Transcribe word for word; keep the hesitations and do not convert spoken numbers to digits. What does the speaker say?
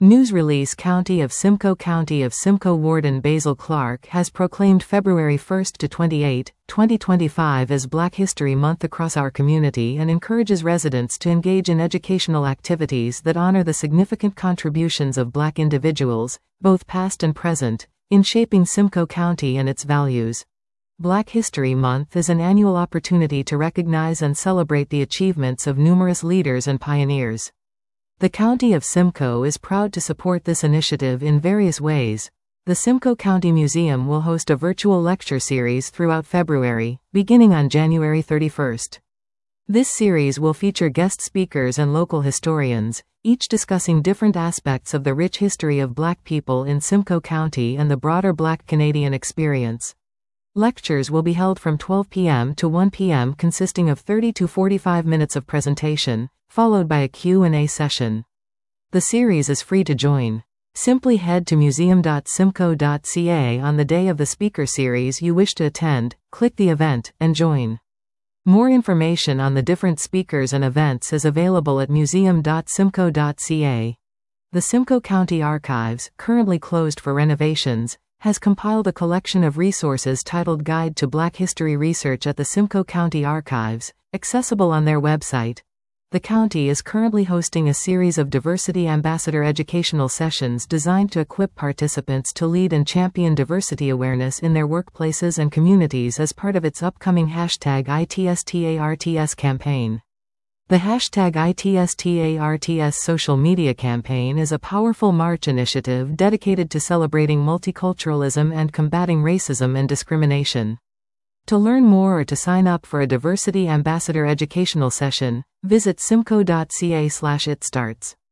News release. County of Simcoe County of Simcoe Warden Basil Clark has proclaimed February first to twenty-eighth, twenty twenty-five as Black History Month across our community and encourages residents to engage in educational activities that honor the significant contributions of Black individuals, both past and present, in shaping Simcoe County and its values. Black History Month is an annual opportunity to recognize and celebrate the achievements of numerous leaders and pioneers. The County of Simcoe is proud to support this initiative in various ways. The Simcoe County Museum will host a virtual lecture series throughout February, beginning on January thirty-first. This series will feature guest speakers and local historians, each discussing different aspects of the rich history of Black people in Simcoe County and the broader Black Canadian experience. Lectures will be held from twelve p m to one p m consisting of thirty to forty-five minutes of presentation, followed by a Q and A session. The series is free to join. Simply head to museum dot simcoe dot c a on the day of the speaker series you wish to attend, click the event, and join. More information on the different speakers and events is available at museum dot simcoe dot c a. The Simcoe County Archives, currently closed for renovations, has compiled a collection of resources titled Guide to Black History Research at the Simcoe County Archives, accessible on their website. The county is currently hosting a series of Diversity Ambassador educational sessions designed to equip participants to lead and champion diversity awareness in their workplaces and communities as part of its upcoming hashtag I T S T A R T S campaign. The hashtag I T S T A R T S social media campaign is a powerful March initiative dedicated to celebrating multiculturalism and combating racism and discrimination. To learn more or to sign up for a Diversity Ambassador educational session, visit simcoe dot c a slash it starts.